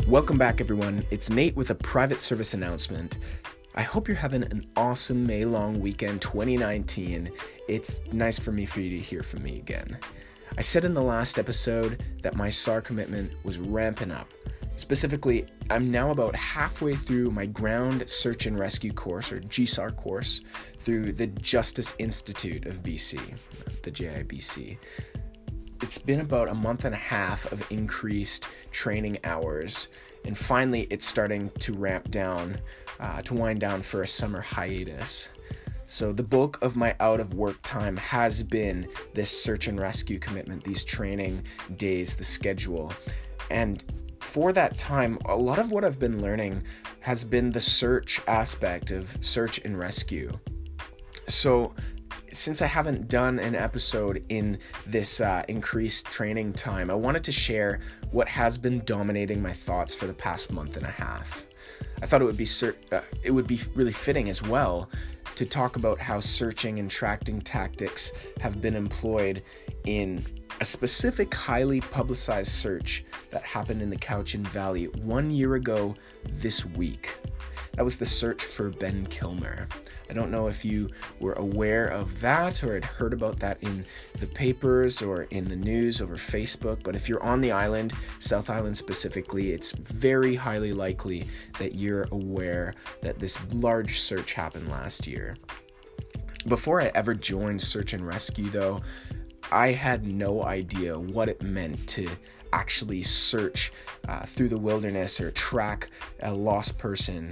Welcome back, everyone. It's Nate with a private service announcement. I hope you're having an awesome May long weekend 2019. It's nice for you to hear from me again. I said in the last episode that my SAR commitment was ramping up. Specifically, I'm now about halfway through my Ground Search and Rescue course, or GSAR course, through the Justice Institute of BC, the JIBC. It's been about a month and a half of increased training hours, and finally it's starting to ramp down, to wind down for a summer hiatus. So the bulk of my out of work time has been this search and rescue commitment, these training days, the schedule. And for that time, a lot of what I've been learning has been the search aspect of search and rescue. So since I haven't done an episode in this increased training time, I wanted to share what has been dominating my thoughts for the past month and a half. I thought it would be really fitting as well to talk about how searching and tracking tactics have been employed in a specific highly publicized search that happened in the Cowichan Valley 1 year ago this week. That was the search for Ben Kilmer. I don't know if you were aware of that or had heard about that in the papers or in the news over Facebook, but if you're on the island, South Island specifically, it's very highly likely that you're aware that this large search happened last year. Before I ever joined Search and Rescue, though, I had no idea what it meant to actually search through the wilderness or track a lost person.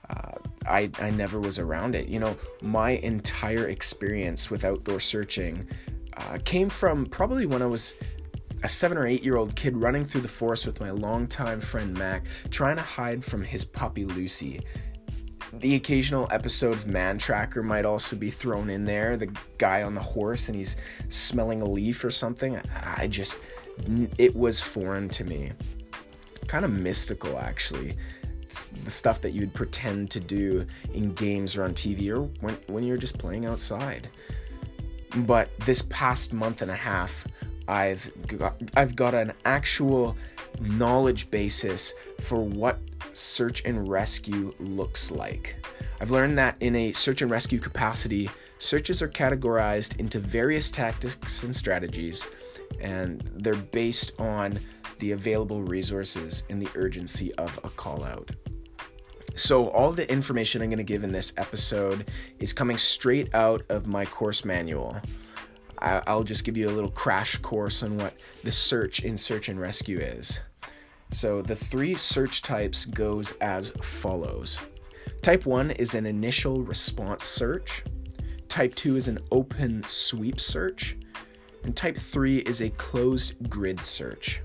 I never was around it. My entire experience with outdoor searching came from probably when I was a 7 or 8 year old kid running through the forest with my longtime friend Mac, trying to hide from his puppy Lucy. The occasional episode of Man Tracker might also be thrown in there. The guy on the horse and he's smelling a leaf or something. It was foreign to me. Kind of mystical, actually. It's the stuff that you'd pretend to do in games or on TV or when you're just playing outside. But this past month and a half, I've got an actual knowledge basis for what search and rescue looks like. I've learned that in a search and rescue capacity, searches are categorized into various tactics and strategies, and they're based on the available resources and the urgency of a call out. So all the information I'm going to give in this episode is coming straight out of my course manual. I'll just give you a little crash course on what the search in search and rescue is. So the 3 search types goes as follows. Type 1 is an initial response search. Type 2 is an open sweep search. And type 3 is a closed grid search.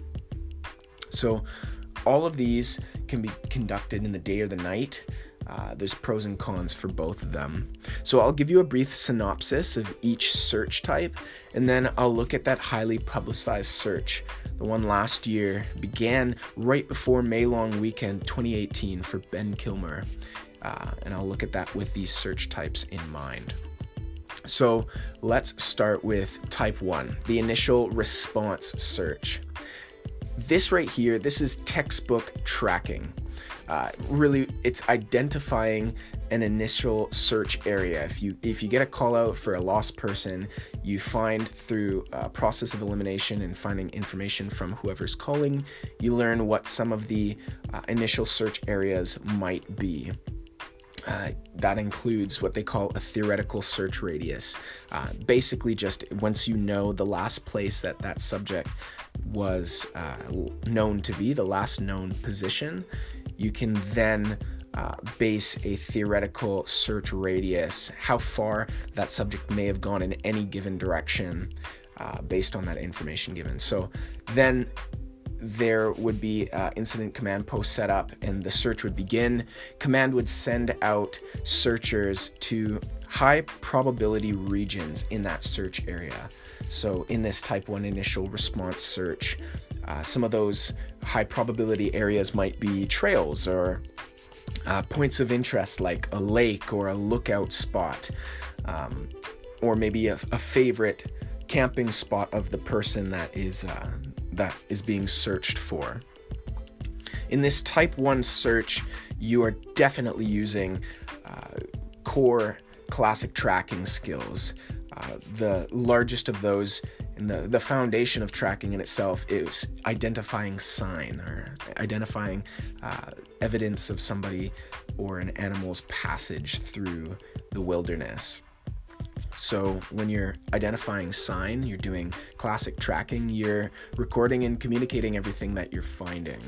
So all of these can be conducted in the day or the night. There's pros and cons for both of them. So I'll give you a brief synopsis of each search type, and then I'll look at that highly publicized search. The one last year began right before May long weekend 2018 for Ben Kilmer. And I'll look at that with these search types in mind. So let's start with type 1, the initial response search. This right here, this is textbook tracking. Really, it's identifying an initial search area. If you get a call out for a lost person, you find through a process of elimination and finding information from whoever's calling, you learn what some of the initial search areas might be. That includes what they call a theoretical search radius. Basically, just once you know the last place that subject was known to be, the last known position, you can then base a theoretical search radius, how far that subject may have gone in any given direction based on that information given. So then there would be incident command post set up and the search would begin. Command would send out searchers to high probability regions in that search area. So in this type 1 initial response search, some of those high probability areas might be trails or points of interest like a lake or a lookout spot, or maybe a favorite camping spot of the person that is being searched for. In this type 1 search, you are definitely using core classic tracking skills. The largest of those, and the foundation of tracking in itself, is identifying sign, or identifying evidence of somebody or an animal's passage through the wilderness. So when you're identifying sign, you're doing classic tracking, you're recording and communicating everything that you're finding.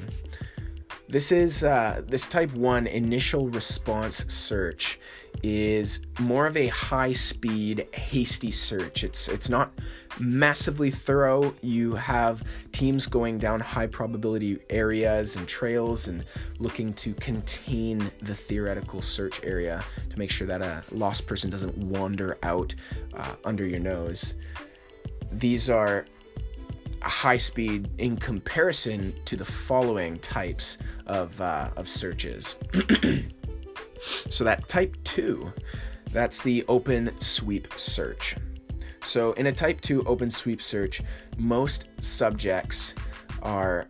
This type 1 initial response search is more of a high-speed, hasty search. It's not massively thorough. You have teams going down high-probability areas and trails and looking to contain the theoretical search area to make sure that a lost person doesn't wander out under your nose. These are high speed in comparison to the following types of searches. So that type 2, that's the open sweep search. So in a type 2 open sweep search, most subjects are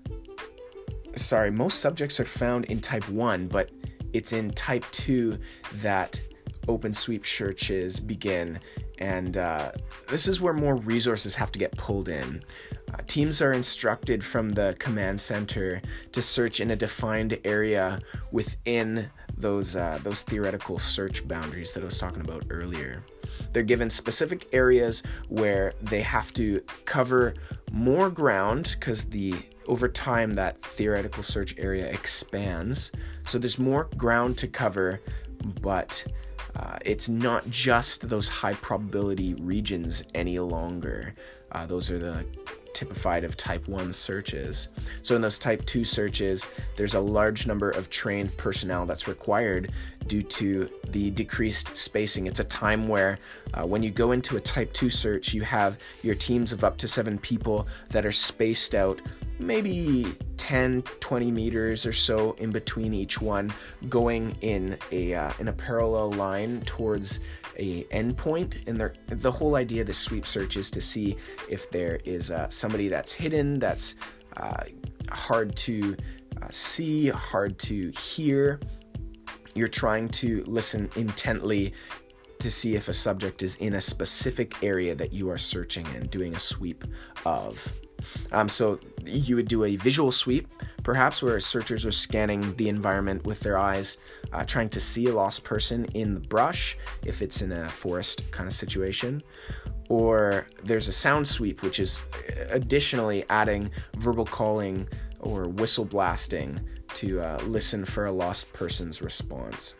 found in type 1, but it's in type 2 that open sweep searches begin. And this is where more resources have to get pulled in. Teams are instructed from the command center to search in a defined area within those theoretical search boundaries that I was talking about earlier. They're given specific areas where they have to cover more ground because over time that theoretical search area expands. So there's more ground to cover, but it's not just those high probability regions any longer. Those are the typified of type 1 searches. So in those type 2 searches, there's a large number of trained personnel that's required due to the decreased spacing. It's a time where when you go into a type 2 search, you have your teams of up to 7 people that are spaced out maybe 10, 20 meters or so in between each one, going in a parallel line towards a endpoint. And the whole idea of the sweep search is to see if there is somebody that's hidden, that's hard to see, hard to hear. You're trying to listen intently to see if a subject is in a specific area that you are searching in, doing a sweep of. So you would do a visual sweep, perhaps, where searchers are scanning the environment with their eyes, trying to see a lost person in the brush, if it's in a forest kind of situation. Or there's a sound sweep, which is additionally adding verbal calling or whistle blasting to listen for a lost person's response.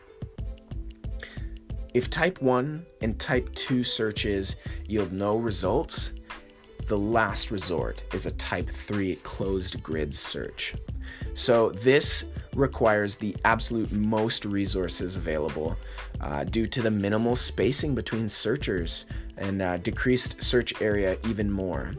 If type 1 and type 2 searches yield no results, the last resort is a type 3 closed grid search. So this requires the absolute most resources available due to the minimal spacing between searchers and decreased search area even more.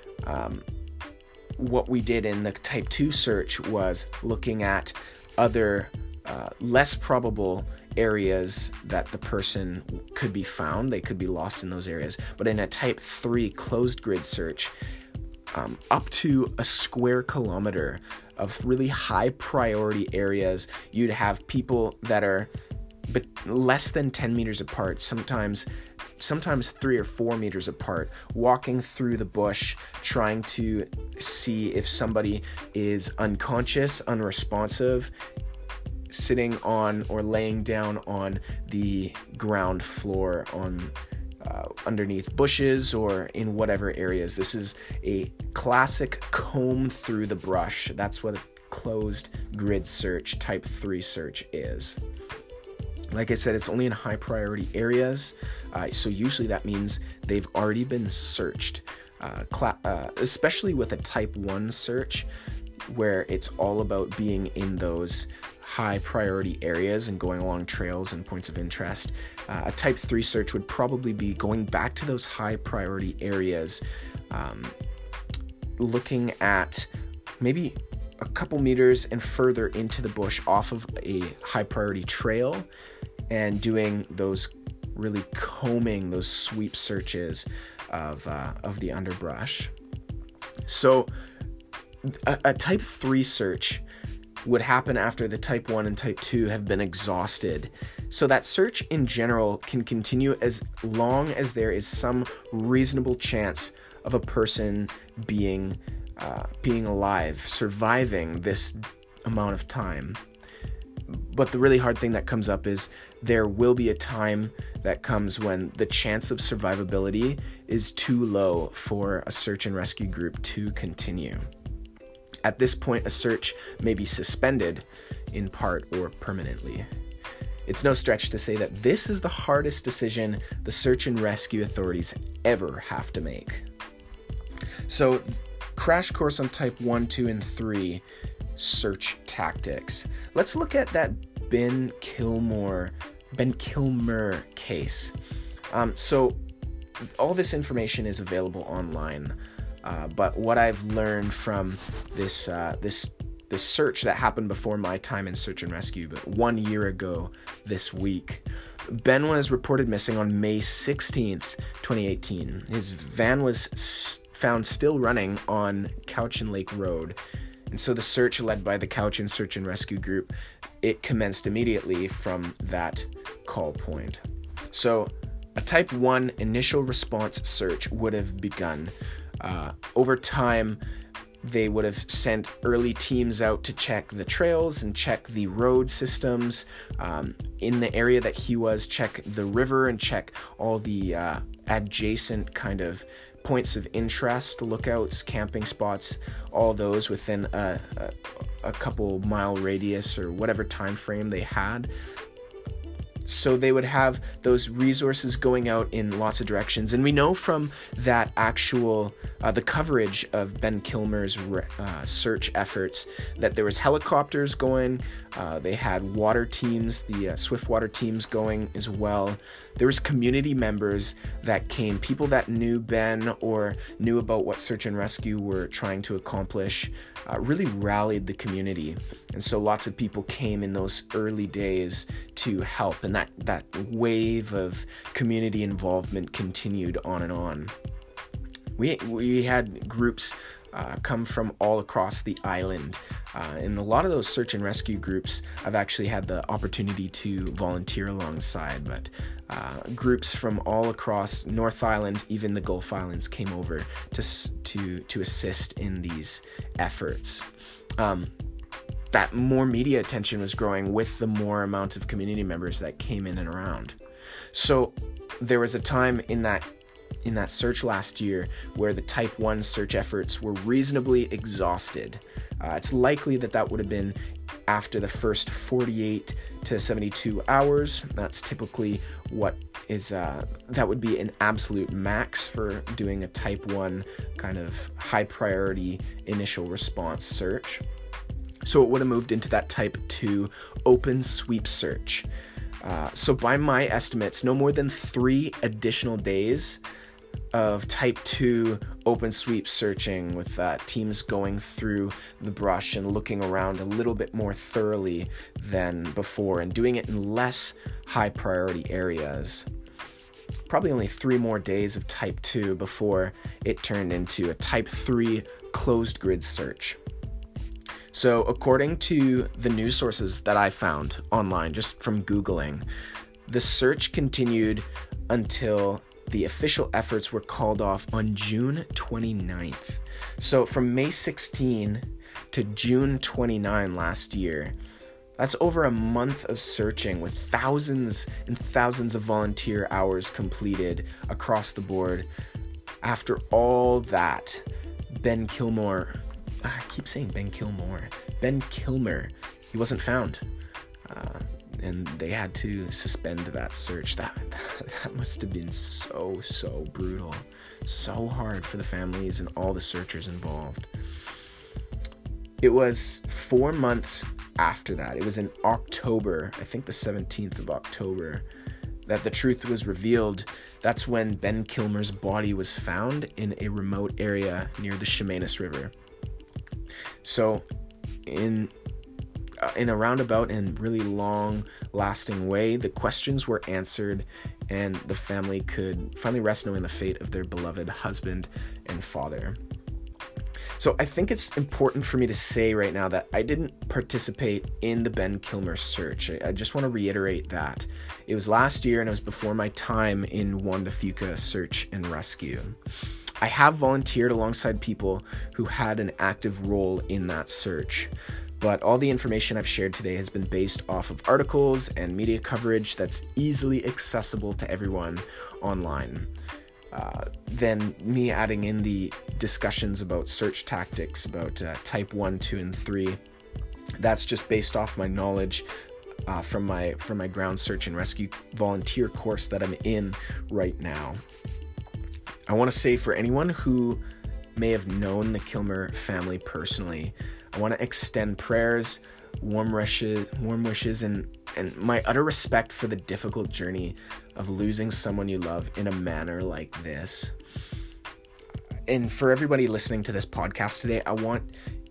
What we did in the type 2 search was looking at other less probable areas that the person could be found. They could be lost in those areas. But in a type 3 closed grid search, up to a square kilometer of really high priority areas, you'd have people that are less than 10 meters apart, sometimes 3 or 4 meters apart, walking through the bush, trying to see if somebody is unconscious, unresponsive, sitting on or laying down on the ground floor, on underneath bushes or in whatever areas. This is a classic comb through the brush. That's what a closed grid search, type 3 search is. Like I said, it's only in high priority areas, so usually that means they've already been searched, especially with a type 1 search, where it's all about being in those high priority areas and going along trails and points of interest. A type 3 search would probably be going back to those high priority areas, looking at maybe a couple meters and further into the bush off of a high priority trail, and doing those really combing, those sweep searches of the underbrush. So a type 3 search would happen after the type 1 and type 2 have been exhausted. So that search in general can continue as long as there is some reasonable chance of a person being alive, surviving this amount of time. But the really hard thing that comes up is there will be a time that comes when the chance of survivability is too low for a search and rescue group to continue. At this point, a search may be suspended in part or permanently. It's no stretch to say that this is the hardest decision the search and rescue authorities ever have to make. So, crash course on type 1, 2, and 3 search tactics. Let's look at that Ben Kilmer case. So all this information is available online, but what I've learned from this search that happened before my time in search and rescue, but 1 year ago this week, Ben was reported missing on May 16th, 2018. His van was found still running on Cowichan Lake Road. And so the search led by the Cowichan Search and Rescue Group, it commenced immediately from that call point. So a type 1 initial response search would have begun. Over time, they would have sent early teams out to check the trails and check the road systems in the area that he was, check the river and check all the adjacent kind of points of interest, lookouts, camping spots, all those within a couple mile radius or whatever time frame they had. So they would have those resources going out in lots of directions. And we know from that actual, the coverage of Ben Kilmer's search efforts that there was helicopters going, they had water teams, the swift water teams going as well. There was community members that came, people that knew Ben or knew about what search and rescue were trying to accomplish, really rallied the community. And so lots of people came in those early days to help, and that wave of community involvement continued on and on. We had groups come from all across the island. And a lot of those search and rescue groups I've actually had the opportunity to volunteer alongside, but groups from all across North Island, even the Gulf Islands, came over to assist in these efforts. That more media attention was growing with the more amount of community members that came in and around. So there was a time in that search last year where the type 1 search efforts were reasonably exhausted. It's likely that would have been after the first 48 to 72 hours. That's typically what is, that would be an absolute max for doing a type 1 kind of high priority initial response search. So it would have moved into that type 2 open sweep search. So by my estimates, no more than 3 additional days of type 2 open sweep searching with teams going through the brush and looking around a little bit more thoroughly than before and doing it in less high priority areas. Probably only 3 more days of type 2 before it turned into a type 3 closed grid search. So according to the news sources that I found online, just from Googling, the search continued until the official efforts were called off on June 29th. So from May 16 to June 29 last year, that's over a month of searching with thousands and thousands of volunteer hours completed across the board. After all that, Ben Kilmer, I keep saying Ben Kilmer, he wasn't found. And they had to suspend that search. That must have been so brutal. So hard for the families and all the searchers involved. It was 4 months after that. It was in October, I think the 17th of October, that the truth was revealed. That's when Ben Kilmer's body was found in a remote area near the Chemainus River. So in a roundabout and really long-lasting way, the questions were answered, and the family could finally rest knowing the fate of their beloved husband and father. So I think it's important for me to say right now that I didn't participate in the Ben Kilmer search. I just want to reiterate that. It was last year, and it was before my time in Juan de Fuca search and rescue. I have volunteered alongside people who had an active role in that search, but all the information I've shared today has been based off of articles and media coverage that's easily accessible to everyone online. Then me adding in the discussions about search tactics, about type 1, 2, and 3. That's just based off my knowledge from my ground search and rescue volunteer course that I'm in right now. I want to say, for anyone who may have known the Kilmer family personally, I want to extend prayers, warm wishes, and my utter respect for the difficult journey of losing someone you love in a manner like this. And for everybody listening to this podcast today, I want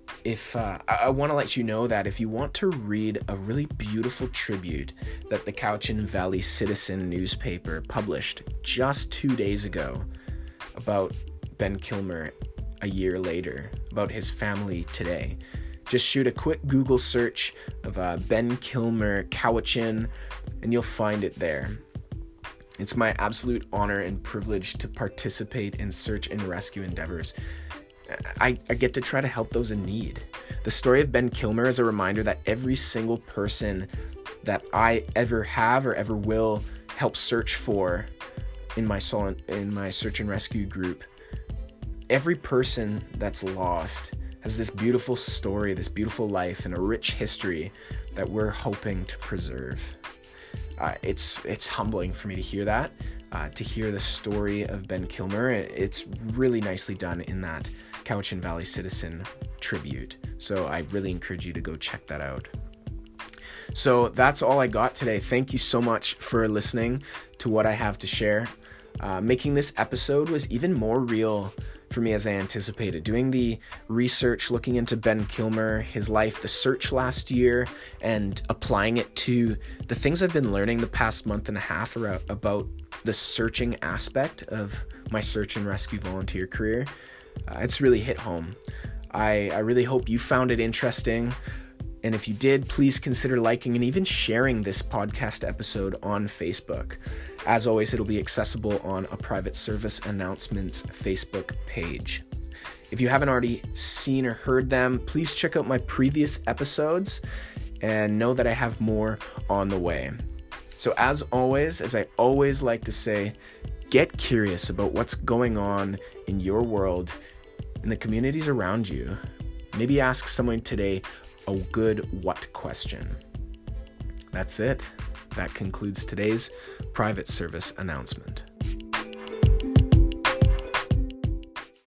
to let you know that if you want to read a really beautiful tribute that the Cowichan Valley Citizen newspaper published just 2 days ago about Ben Kilmer a year later, about his family today, just shoot a quick Google search of Ben Kilmer Cowichan, and you'll find it there. It's my absolute honor and privilege to participate in search and rescue endeavors. I get to try to help those in need. The story of Ben Kilmer is a reminder that every single person that I ever have or ever will help search for in my search and rescue group, every person that's lost has this beautiful story, this beautiful life, and a rich history that we're hoping to preserve. It's humbling for me to hear that, to hear the story of Ben Kilmer. It's really nicely done in that Cowichan Valley Citizen tribute. So I really encourage you to go check that out. So that's all I got today. Thank you so much for listening to what I have to share. Making this episode was even more real for me as I anticipated. Doing the research, looking into Ben Kilmer, his life, the search last year, and applying it to the things I've been learning the past month and a half about the searching aspect of my search and rescue volunteer career. It's really hit home. I really hope you found it interesting. And if you did, please consider liking and even sharing this podcast episode on Facebook. As always, it'll be accessible on a Private Service Announcements Facebook page. If you haven't already seen or heard them, please check out my previous episodes and know that I have more on the way. So as always, as I always like to say, get curious about what's going on in your world, in the communities around you. Maybe ask someone today a good what question. That's it. That concludes today's private service announcement.